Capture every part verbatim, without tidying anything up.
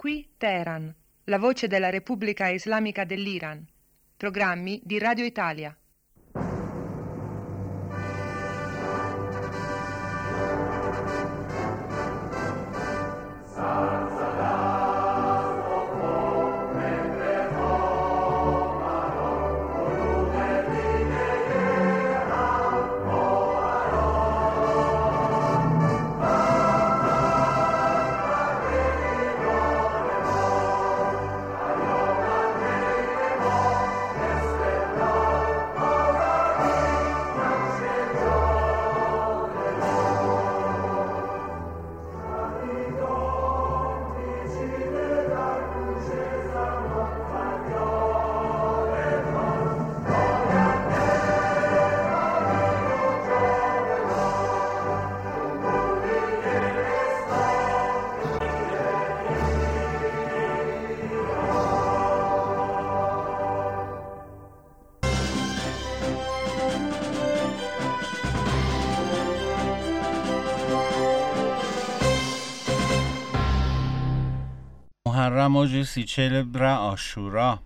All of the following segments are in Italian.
Qui Teheran, la voce della Repubblica Islamica dell'Iran. Programmi di Radio Italia. Muharram oggi si celebra Ashura.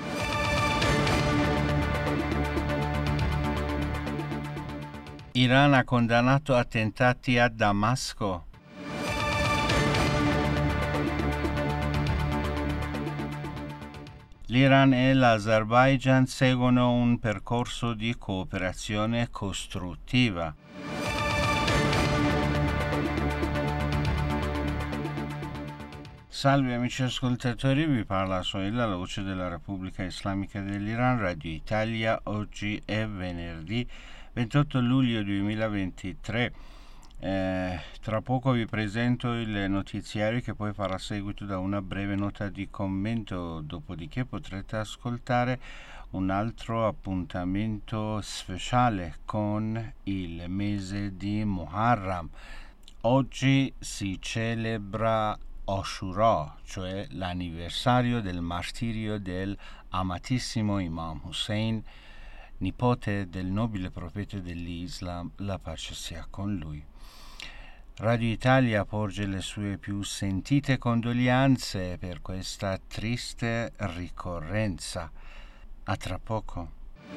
Iran ha condannato attentati a Damasco. L'Iran e l'Azerbaijan seguono un percorso di cooperazione costruttiva. Salve amici ascoltatori, vi parla Soela, la voce della Repubblica Islamica dell'Iran, Radio Italia. Oggi è venerdì ventotto luglio duemilaventitré. Eh, tra poco vi presento il notiziario che poi farà seguito da una breve nota di commento, dopodiché potrete ascoltare un altro appuntamento speciale con il mese di Muharram. Oggi si celebra Ashura, cioè l'anniversario del martirio del amatissimo Imam Hussein, nipote del nobile profeta dell'Islam, la pace sia con lui. Radio Italia porge le sue più sentite condoglianze per questa triste ricorrenza. A tra poco.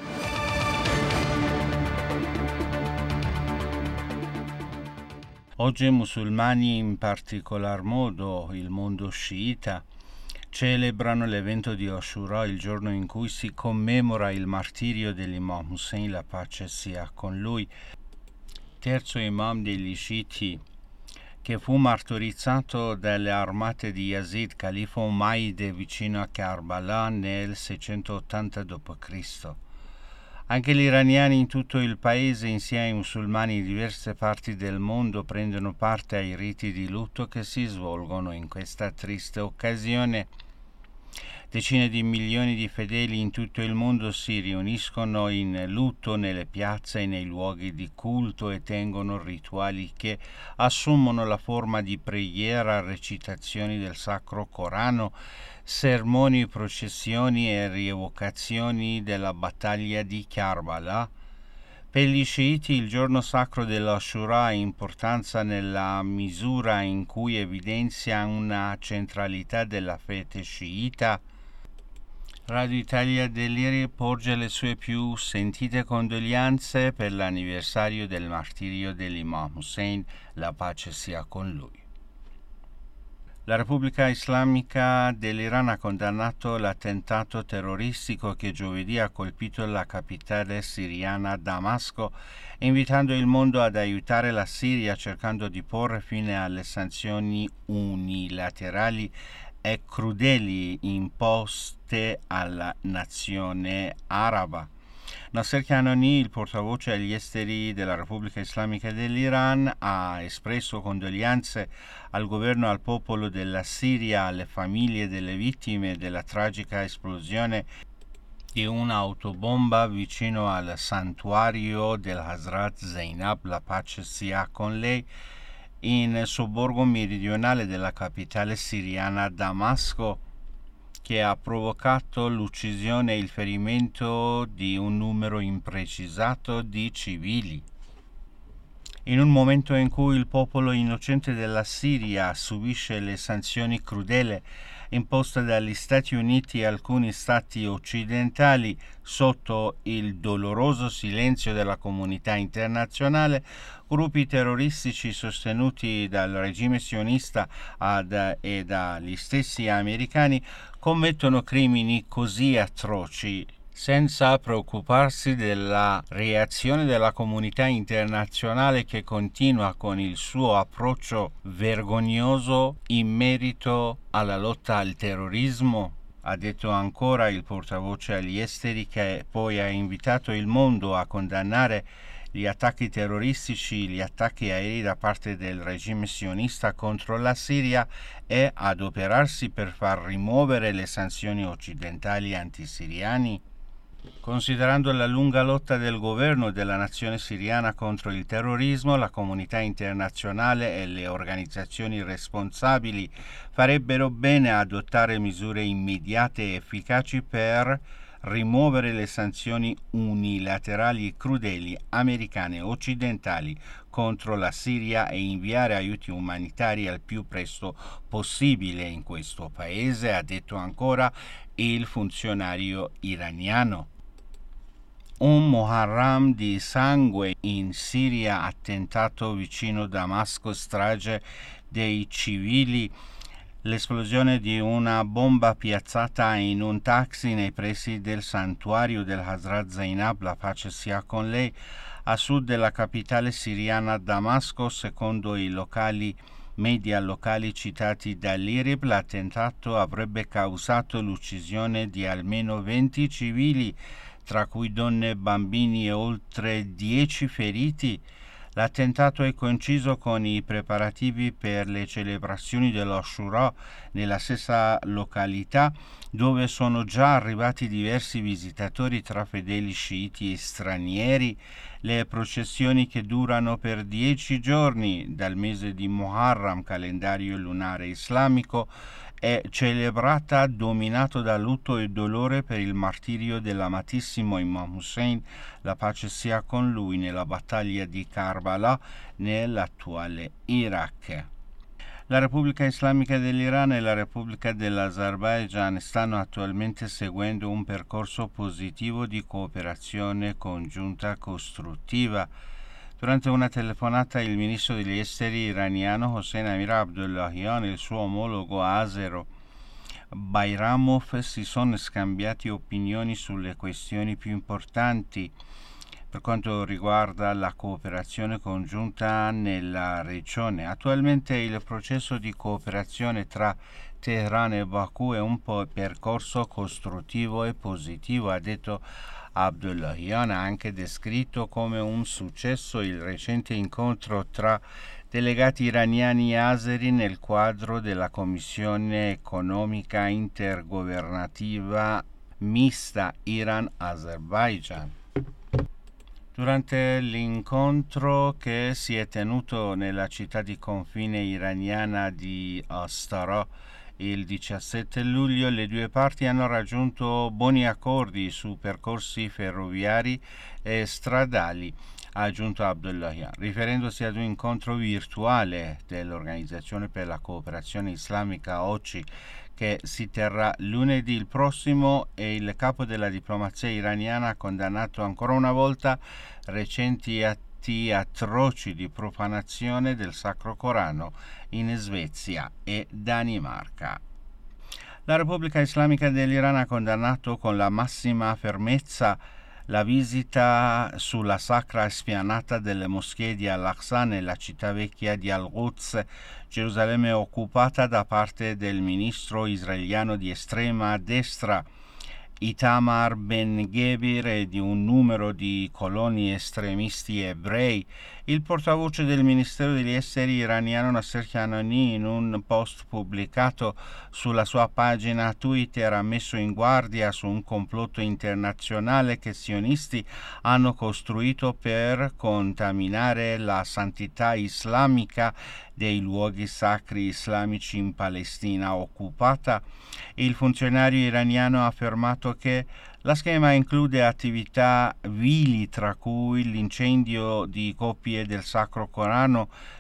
Oggi i musulmani, in particolar modo il mondo sciita, celebrano l'evento di Ashura, il giorno in cui si commemora il martirio dell'Imam Hussein, la pace sia con lui, terzo imam degli sciiti, che fu martirizzato dalle armate di Yazid, califa Umayyad, vicino a Karbala nel seicentottanta dopo Cristo Anche gli iraniani in tutto il paese, insieme ai musulmani in diverse parti del mondo, prendono parte ai riti di lutto che si svolgono in questa triste occasione. Decine di milioni di fedeli in tutto il mondo si riuniscono in lutto nelle piazze e nei luoghi di culto e tengono rituali che assumono la forma di preghiera, recitazioni del Sacro Corano, sermoni, processioni e rievocazioni della battaglia di Karbala. Per gli sciiti il giorno sacro dell'Ashura ha importanza nella misura in cui evidenzia una centralità della fede sciita. Radio Italia dell'Iran porge le sue più sentite condoglianze per l'anniversario del martirio dell'Imam Hussein, la pace sia con lui. La Repubblica Islamica dell'Iran ha condannato l'attentato terroristico che giovedì ha colpito la capitale siriana Damasco, invitando il mondo ad aiutare la Siria cercando di porre fine alle sanzioni unilaterali e crudeli imposte alla nazione araba. Nasser Kanani, il portavoce agli esteri della Repubblica Islamica dell'Iran, ha espresso condoglianze al governo e al popolo della Siria, alle famiglie delle vittime della tragica esplosione di un'autobomba vicino al santuario del Hazrat Zainab, la pace sia con lei, in sobborgo meridionale della capitale siriana Damasco, che ha provocato l'uccisione e il ferimento di un numero imprecisato di civili. In un momento in cui il popolo innocente della Siria subisce le sanzioni crudele imposta dagli Stati Uniti e alcuni stati occidentali sotto il doloroso silenzio della comunità internazionale, gruppi terroristici sostenuti dal regime sionista ad, e dagli stessi americani commettono crimini così atroci senza preoccuparsi della reazione della comunità internazionale che continua con il suo approccio vergognoso in merito alla lotta al terrorismo. Ha detto ancora il portavoce agli esteri, che poi ha invitato il mondo a condannare gli attacchi terroristici, gli attacchi aerei da parte del regime sionista contro la Siria e adoperarsi per far rimuovere le sanzioni occidentali antisiriani. Considerando la lunga lotta del governo della nazione siriana contro il terrorismo, la comunità internazionale e le organizzazioni responsabili farebbero bene a adottare misure immediate e efficaci per rimuovere le sanzioni unilaterali e crudeli americane e occidentali contro la Siria e inviare aiuti umanitari al più presto possibile in questo paese, ha detto ancora il funzionario iraniano. Un Muharram di sangue in Siria, attentato vicino Damasco, strage dei civili, l'esplosione di una bomba piazzata in un taxi nei pressi del santuario del Hazrat Zainab, la pace sia con lei, a sud della capitale siriana Damasco. Secondo i locali media locali citati dall'I R I B, l'attentato avrebbe causato l'uccisione di almeno venti civili, tra cui donne, bambini e oltre dieci feriti. L'attentato è coinciso con i preparativi per le celebrazioni dell'Ashura nella stessa località, dove sono già arrivati diversi visitatori tra fedeli sciiti e stranieri. Le processioni, che durano per dieci giorni dal mese di Muharram, calendario lunare islamico, è celebrata dominato da lutto e dolore per il martirio dell'amatissimo Imam Hussein, la pace sia con lui, nella battaglia di Karbala nell'attuale Iraq. La Repubblica Islamica dell'Iran e la Repubblica dell'Azerbaigian stanno attualmente seguendo un percorso positivo di cooperazione congiunta costruttiva. Durante una telefonata il ministro degli esteri iraniano Hossein Amir Abdullahian e il suo omologo azero Bayramov si sono scambiati opinioni sulle questioni più importanti per quanto riguarda la cooperazione congiunta nella regione. Attualmente il processo di cooperazione tra Teheran e Baku è un po' percorso costruttivo e positivo, ha detto Abdullahian. Ha anche descritto come un successo il recente incontro tra delegati iraniani e azeri nel quadro della Commissione economica intergovernativa mista Iran-Azerbaijan. Durante l'incontro, che si è tenuto nella città di confine iraniana di Astara il diciassette luglio, le due parti hanno raggiunto buoni accordi su percorsi ferroviari e stradali, ha aggiunto Abdullahian, riferendosi ad un incontro virtuale dell'Organizzazione per la Cooperazione Islamica O C I che si terrà lunedì il prossimo. E il capo della diplomazia iraniana ha condannato ancora una volta recenti atti atroci di profanazione del Sacro Corano in Svezia e Danimarca. La Repubblica Islamica dell'Iran ha condannato con la massima fermezza la visita sulla sacra spianata delle moschee di Al-Aqsa nella città vecchia di Al-Quds, Gerusalemme occupata, da parte del ministro israeliano di estrema destra Itamar Ben-Gvir e di un numero di coloni estremisti ebrei. Il portavoce del Ministero degli Esteri iraniano Nasser Kanani, in un post pubblicato sulla sua pagina Twitter, ha messo in guardia su un complotto internazionale che sionisti hanno costruito per contaminare la santità islamica dei luoghi sacri islamici in Palestina occupata. Il funzionario iraniano ha affermato che la schema include attività vili, tra cui l'incendio di copie del Sacro Corano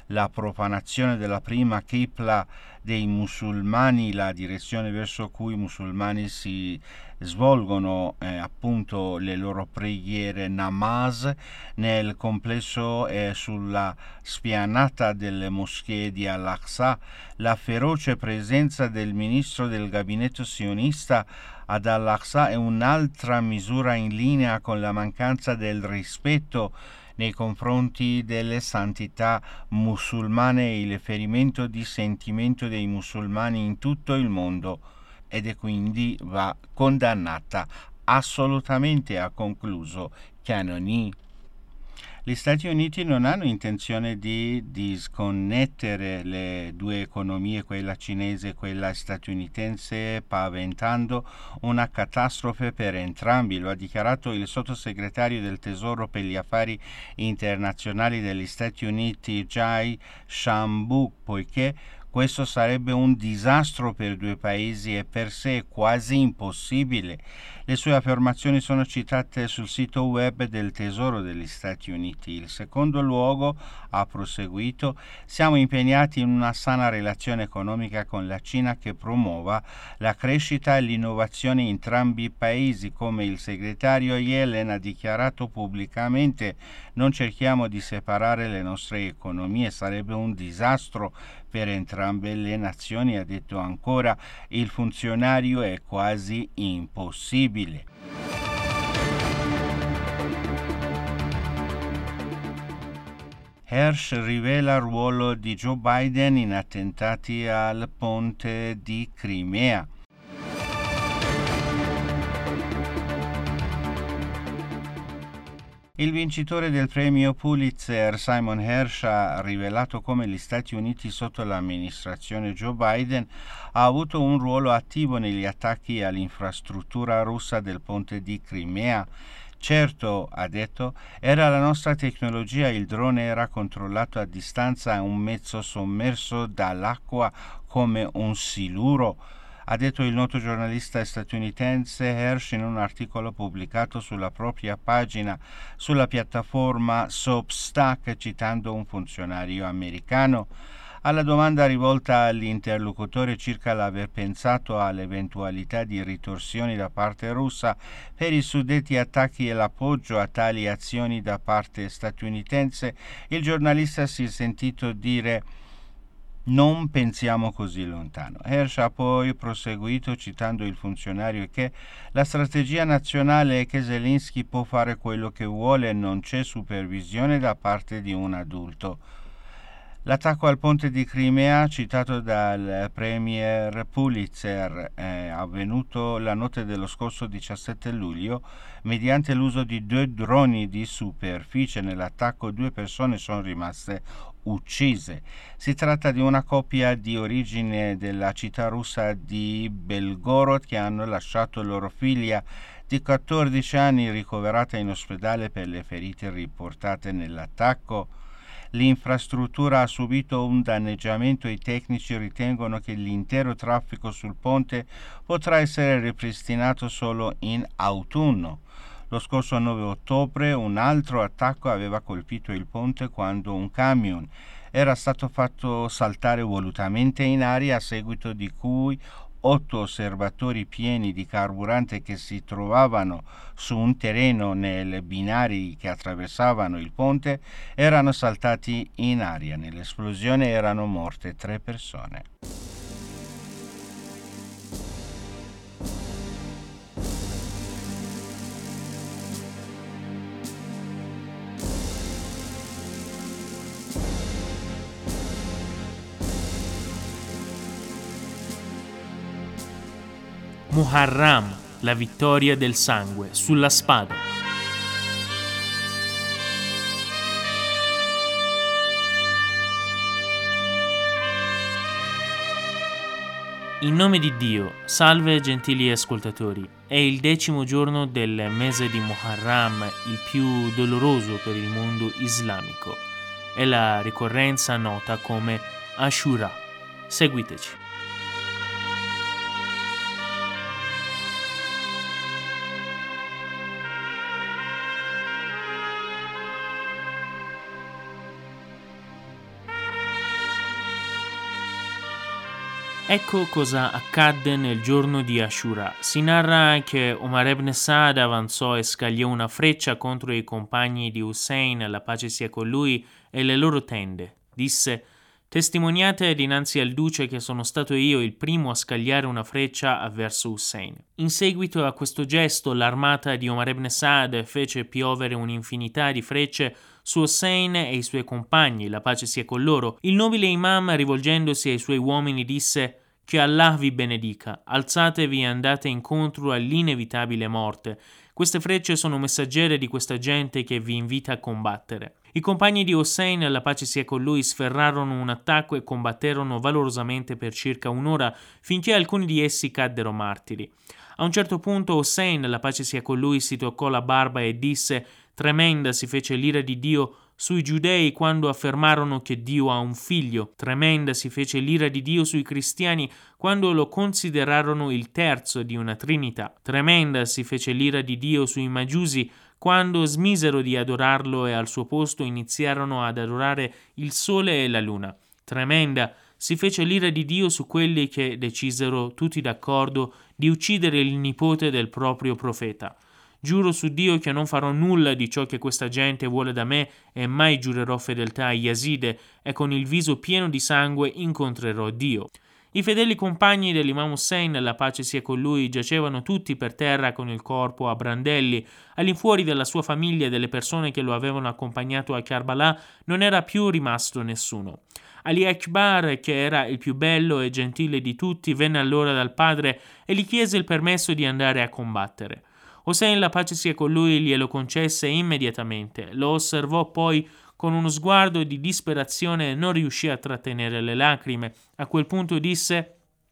la profanazione della prima Qibla dei musulmani, la direzione verso cui i musulmani si svolgono eh, appunto le loro preghiere namaz nel complesso e sulla spianata delle moschee di Al-Aqsa, la feroce presenza del ministro del gabinetto sionista ad Al-Aqsa è un'altra misura in linea con la mancanza del rispetto nei confronti delle santità musulmane e il ferimento di sentimento dei musulmani in tutto il mondo, ed è quindi va condannata assolutamente, ha concluso Canoni. Gli Stati Uniti non hanno intenzione di disconnettere le due economie, quella cinese e quella statunitense, paventando una catastrofe per entrambi. Lo ha dichiarato il sottosegretario del Tesoro per gli affari internazionali degli Stati Uniti, Jai Shambhu, poiché questo sarebbe un disastro per due paesi e per sé quasi impossibile. Le sue affermazioni sono citate sul sito web del Tesoro degli Stati Uniti. In secondo luogo, ha proseguito, siamo impegnati in una sana relazione economica con la Cina che promuova la crescita e l'innovazione in entrambi i paesi. Come il segretario Yellen ha dichiarato pubblicamente, non cerchiamo di separare le nostre economie, sarebbe un disastro per entrambe le nazioni, ha detto ancora il funzionario, è quasi impossibile. Hersh rivela il ruolo di Joe Biden in attentati al ponte di Crimea. Il vincitore del premio Pulitzer, Simon Hersh, ha rivelato come gli Stati Uniti sotto l'amministrazione Joe Biden ha avuto un ruolo attivo negli attacchi all'infrastruttura russa del ponte di Crimea. Certo, ha detto, era la nostra tecnologia, il drone era controllato a distanza, un mezzo sommerso dall'acqua come un siluro. Ha detto il noto giornalista statunitense Hersh in un articolo pubblicato sulla propria pagina sulla piattaforma Substack, citando un funzionario americano. Alla domanda rivolta all'interlocutore circa l'aver pensato all'eventualità di ritorsioni da parte russa per i suddetti attacchi e l'appoggio a tali azioni da parte statunitense, il giornalista si è sentito dire: non pensiamo così lontano. Hersh ha poi proseguito citando il funzionario che la strategia nazionale è che Zelensky può fare quello che vuole e non c'è supervisione da parte di un adulto. L'attacco al ponte di Crimea, citato dal premier Pulitzer, è avvenuto la notte dello scorso diciassette luglio mediante l'uso di due droni di superficie. Nell'attacco due persone sono rimaste uccise. Si tratta di una coppia di origine della città russa di Belgorod che hanno lasciato loro figlia di quattordici anni ricoverata in ospedale per le ferite riportate nell'attacco. L'infrastruttura ha subito un danneggiamento e i tecnici ritengono che l'intero traffico sul ponte potrà essere ripristinato solo in autunno. Lo scorso nove ottobre un altro attacco aveva colpito il ponte quando un camion era stato fatto saltare volutamente in aria, a seguito di cui otto osservatori pieni di carburante che si trovavano su un terreno nei binari che attraversavano il ponte erano saltati in aria. Nell'esplosione erano morte tre persone. Muharram, la vittoria del sangue sulla spada. In nome di Dio, salve gentili ascoltatori, è il decimo giorno del mese di Muharram, il più doloroso per il mondo islamico. È la ricorrenza nota come Ashura. Seguiteci. Ecco cosa accadde nel giorno di Ashura. Si narra che Omar ibn Saad avanzò e scagliò una freccia contro i compagni di Hussein, la pace sia con lui, e le loro tende. Disse: testimoniate dinanzi al duce che sono stato io il primo a scagliare una freccia verso Hussein. In seguito a questo gesto l'armata di Omar ibn Saad fece piovere un'infinità di frecce su Hussein e i suoi compagni, la pace sia con loro. Il nobile imam, rivolgendosi ai suoi uomini, disse: che Allah vi benedica, alzatevi e andate incontro all'inevitabile morte. Queste frecce sono messaggere di questa gente che vi invita a combattere. I compagni di Hussein, la pace sia con lui, sferrarono un attacco e combatterono valorosamente per circa un'ora finché alcuni di essi caddero martiri. A un certo punto Hussein, la pace sia con lui, si toccò la barba e disse: tremenda si fece l'ira di Dio sui giudei quando affermarono che Dio ha un figlio. Tremenda si fece l'ira di Dio sui cristiani quando lo considerarono il terzo di una trinità. Tremenda si fece l'ira di Dio sui Magiusi quando smisero di adorarlo e al suo posto iniziarono ad adorare il sole e la luna. Tremenda si fece l'ira di Dio su quelli che decisero, tutti d'accordo, di uccidere il nipote del proprio profeta. Giuro su Dio che non farò nulla di ciò che questa gente vuole da me e mai giurerò fedeltà a Yazide e con il viso pieno di sangue incontrerò Dio. I fedeli compagni dell'Imam Hussein, la pace sia con lui, giacevano tutti per terra con il corpo a brandelli. All'infuori della sua famiglia e delle persone che lo avevano accompagnato a Karbala non era più rimasto nessuno. Ali Akbar, che era il più bello e gentile di tutti, venne allora dal padre e gli chiese il permesso di andare a combattere. Hussein, la pace sia con lui, glielo concesse immediatamente. Lo osservò poi con uno sguardo di disperazione e non riuscì a trattenere le lacrime. A quel punto disse: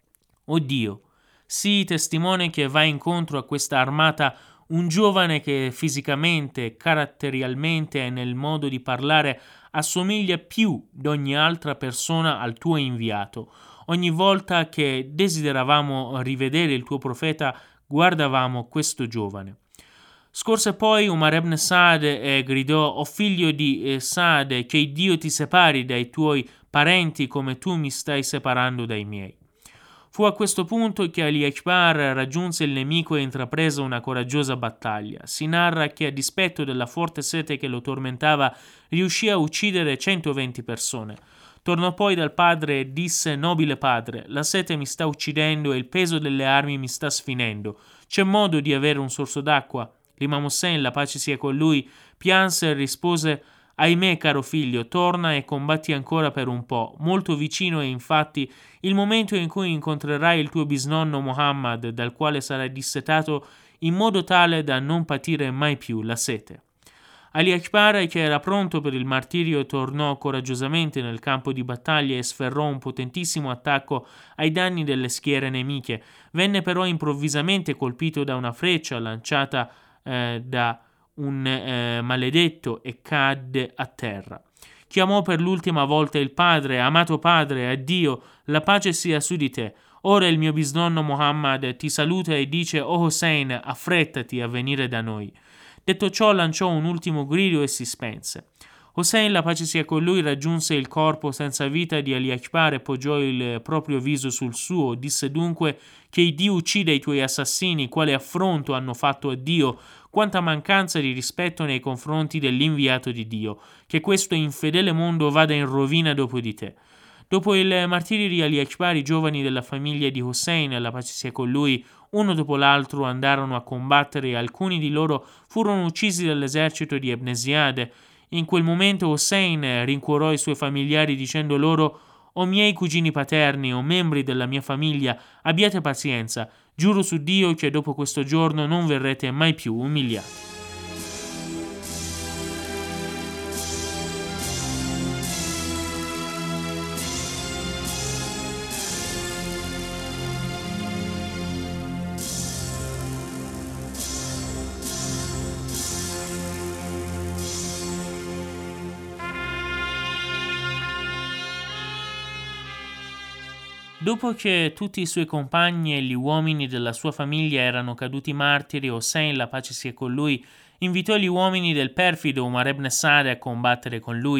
«O Dio, sii testimone che va incontro a questa armata un giovane che fisicamente, caratterialmente e nel modo di parlare assomiglia più d'ogni altra persona al tuo inviato. Ogni volta che desideravamo rivedere il tuo profeta, guardavamo questo giovane». Scorse poi Umar ibn Saad e gridò: «O figlio di eh, Saad, che Dio ti separi dai tuoi parenti come tu mi stai separando dai miei». Fu a questo punto che Ali Akbar raggiunse il nemico e intraprese una coraggiosa battaglia. Si narra che, a dispetto della forte sete che lo tormentava, riuscì a uccidere centoventi persone. Tornò poi dal padre e disse: «Nobile padre, la sete mi sta uccidendo e il peso delle armi mi sta sfinendo. C'è modo di avere un sorso d'acqua?» L'Imam Hussein, la pace sia con lui, pianse e rispose: «Ahimè, caro figlio, torna e combatti ancora per un po'. Molto vicino è infatti il momento in cui incontrerai il tuo bisnonno Muhammad, dal quale sarai dissetato in modo tale da non patire mai più la sete». Ali Akbar, che era pronto per il martirio, tornò coraggiosamente nel campo di battaglia e sferrò un potentissimo attacco ai danni delle schiere nemiche. Venne però improvvisamente colpito da una freccia lanciata eh, da un eh, maledetto e cadde a terra. Chiamò per l'ultima volta il padre: «Amato padre, addio, la pace sia su di te. Ora il mio bisnonno Muhammad ti saluta e dice: O Hussein, affrettati a venire da noi». Detto ciò, lanciò un ultimo grido e si spense. Hussein, la pace sia con lui, raggiunse il corpo senza vita di Ali Akbar e poggiò il proprio viso sul suo. Disse dunque: «Che Dio uccida i tuoi assassini, quale affronto hanno fatto a Dio, quanta mancanza di rispetto nei confronti dell'inviato di Dio, che questo infedele mondo vada in rovina dopo di te». Dopo il martirio di Ali Akbar, i giovani della famiglia di Hussein, la pace sia con lui, uno dopo l'altro andarono a combattere e alcuni di loro furono uccisi dall'esercito di Ibn Ziyad. In quel momento Hussein rincuorò i suoi familiari dicendo loro: «O miei cugini paterni, o membri della mia famiglia, abbiate pazienza. Giuro su Dio che dopo questo giorno non verrete mai più umiliati». Dopo che tutti i suoi compagni e gli uomini della sua famiglia erano caduti martiri, Hussein, la pace sia con lui, invitò gli uomini del perfido Umar ibn Saad a combattere con lui.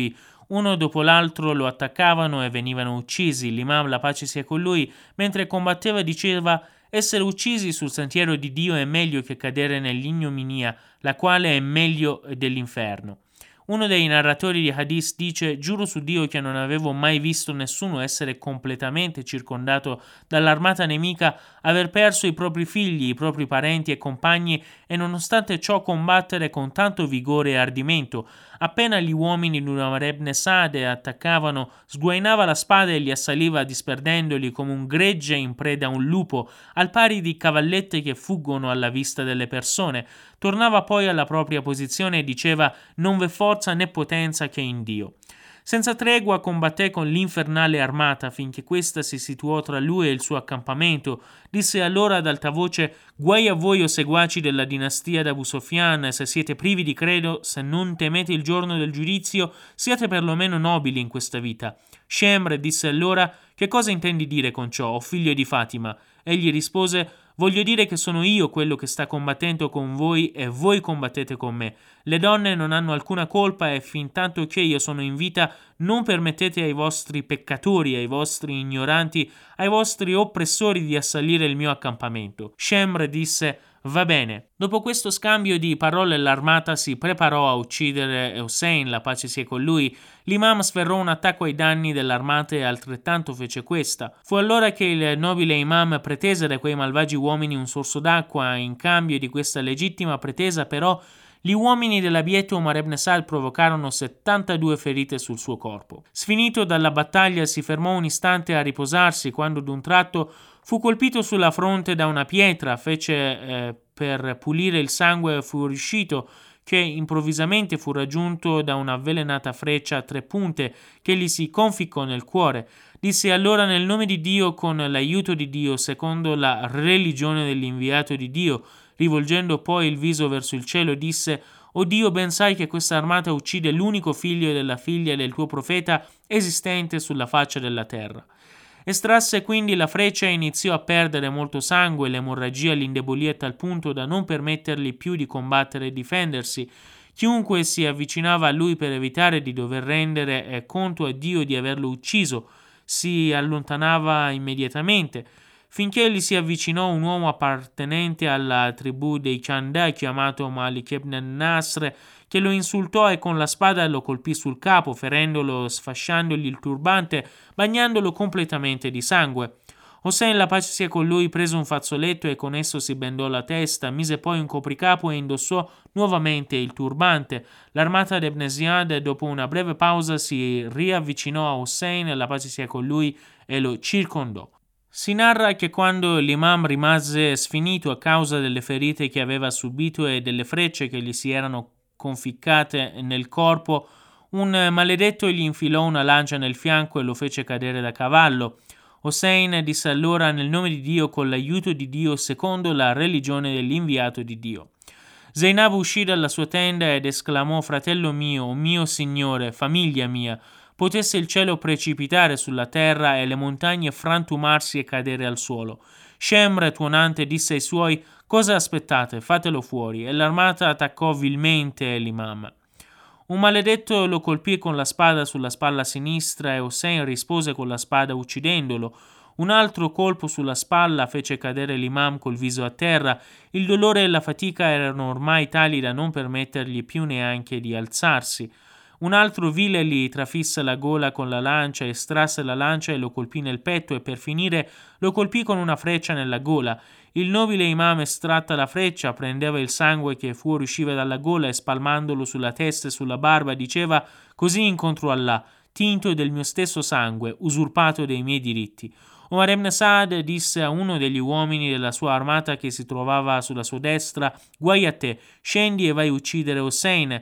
Uno dopo l'altro lo attaccavano e venivano uccisi. L'imam, la pace sia con lui, mentre combatteva diceva: essere uccisi sul sentiero di Dio è meglio che cadere nell'ignominia, la quale è meglio dell'inferno. Uno dei narratori di hadith dice: giuro su Dio che non avevo mai visto nessuno essere completamente circondato dall'armata nemica, aver perso i propri figli, i propri parenti e compagni e nonostante ciò combattere con tanto vigore e ardimento. Appena gli uomini di Umar ibn Saad attaccavano, sguainava la spada e li assaliva disperdendoli come un gregge in preda a un lupo, al pari di cavallette che fuggono alla vista delle persone. Tornava poi alla propria posizione e diceva: non v'è forza né potenza che in Dio. Senza tregua combatté con l'infernale armata finché questa si situò tra lui e il suo accampamento. Disse allora ad alta voce: guai a voi o seguaci della dinastia d'Abu Sofyan, se siete privi di credo, se non temete il giorno del giudizio, siate perlomeno nobili in questa vita. Shemr disse allora: che cosa intendi dire con ciò, o figlio di Fatima? Egli rispose: voglio dire che sono io quello che sta combattendo con voi e voi combattete con me. Le donne non hanno alcuna colpa e fin tanto che io sono in vita non permettete ai vostri peccatori, ai vostri ignoranti, ai vostri oppressori di assalire il mio accampamento. Shemr disse: va bene. Dopo questo scambio di parole l'armata si preparò a uccidere Hussein, la pace sia con lui. L'imam sferrò un attacco ai danni dell'armata e altrettanto fece questa. Fu allora che il nobile imam pretese da quei malvagi uomini un sorso d'acqua. In cambio di questa legittima pretesa però gli uomini dell'abieto Umar ibn Saad provocarono settantadue ferite sul suo corpo. Sfinito dalla battaglia si fermò un istante a riposarsi quando d'un tratto fu colpito sulla fronte da una pietra, fece eh, per pulire il sangue e fu riuscito, che improvvisamente fu raggiunto da un'avvelenata freccia a tre punte che gli si conficcò nel cuore. Disse allora: nel nome di Dio, con l'aiuto di Dio, secondo la religione dell'inviato di Dio. Rivolgendo poi il viso verso il cielo disse: o Dio, ben sai che questa armata uccide l'unico figlio della figlia del tuo profeta esistente sulla faccia della terra. Estrasse quindi la freccia e iniziò a perdere molto sangue. L'emorragia l'indebolì a tal punto da non permettergli più di combattere e difendersi. Chiunque si avvicinava a lui per evitare di dover rendere conto a Dio di averlo ucciso si allontanava immediatamente, finché gli si avvicinò un uomo appartenente alla tribù dei Chanda chiamato Malik ibn Nasr, che lo insultò e con la spada lo colpì sul capo, ferendolo, sfasciandogli il turbante, bagnandolo completamente di sangue. Hussein, la pace sia con lui, prese un fazzoletto e con esso si bendò la testa, mise poi un copricapo e indossò nuovamente il turbante. L'armata di Ibn Ziyad, dopo una breve pausa, si riavvicinò a Hussein, la pace sia con lui, e lo circondò. Si narra che quando l'imam rimase sfinito a causa delle ferite che aveva subito e delle frecce che gli si erano conficcate nel corpo, un maledetto gli infilò una lancia nel fianco e lo fece cadere da cavallo. Hussein disse allora: nel nome di Dio, con l'aiuto di Dio, secondo la religione dell'inviato di Dio. Zainab uscì dalla sua tenda ed esclamò: fratello mio, mio signore, famiglia mia, potesse il cielo precipitare sulla terra e le montagne frantumarsi e cadere al suolo. Shemr, tuonante, disse ai suoi: cosa aspettate? Fatelo fuori. E l'armata attaccò vilmente l'imam. Un maledetto lo colpì con la spada sulla spalla sinistra e Hussein rispose con la spada uccidendolo. Un altro colpo sulla spalla fece cadere l'imam col viso a terra. Il dolore e la fatica erano ormai tali da non permettergli più neanche di alzarsi. Un altro vile gli trafisse la gola con la lancia, estrasse la lancia e lo colpì nel petto e per finire lo colpì con una freccia nella gola. Il nobile imam, estratta la freccia, prendeva il sangue che fuoriusciva dalla gola e spalmandolo sulla testa e sulla barba diceva: così incontro Allah, tinto del mio stesso sangue, usurpato dei miei diritti. Umar ibn Saad disse a uno degli uomini della sua armata che si trovava sulla sua destra: guai a te, scendi e vai a uccidere Hussein.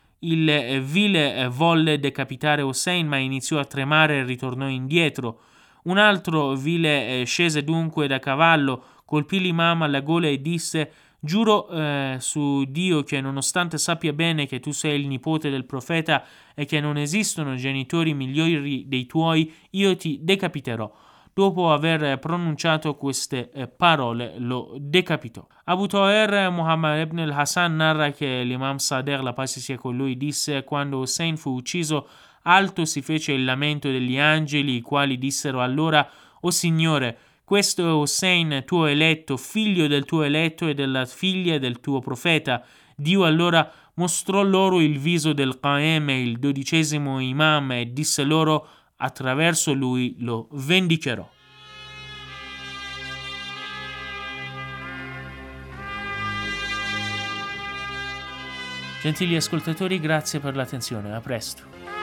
Il vile volle decapitare Hussein, ma iniziò a tremare e ritornò indietro. Un altro vile scese dunque da cavallo, colpì l'imam alla gola e disse: giuro eh, su Dio che, nonostante sappia bene che tu sei il nipote del profeta e che non esistono genitori migliori dei tuoi, io ti decapiterò. Dopo aver pronunciato queste eh, parole lo decapitò. Abu Taher Muhammad ibn al-Hasan narra che l'imam Sadr, la pace sia con lui, disse: quando Hussein fu ucciso Alto si fece il lamento degli angeli, i quali dissero allora: «O Signore, questo è Hossein, tuo eletto, figlio del tuo eletto e della figlia del tuo profeta». Dio allora mostrò loro il viso del Qaem, il dodicesimo imam, e disse loro: «Attraverso lui lo vendicherò». Gentili ascoltatori, grazie per l'attenzione. A presto.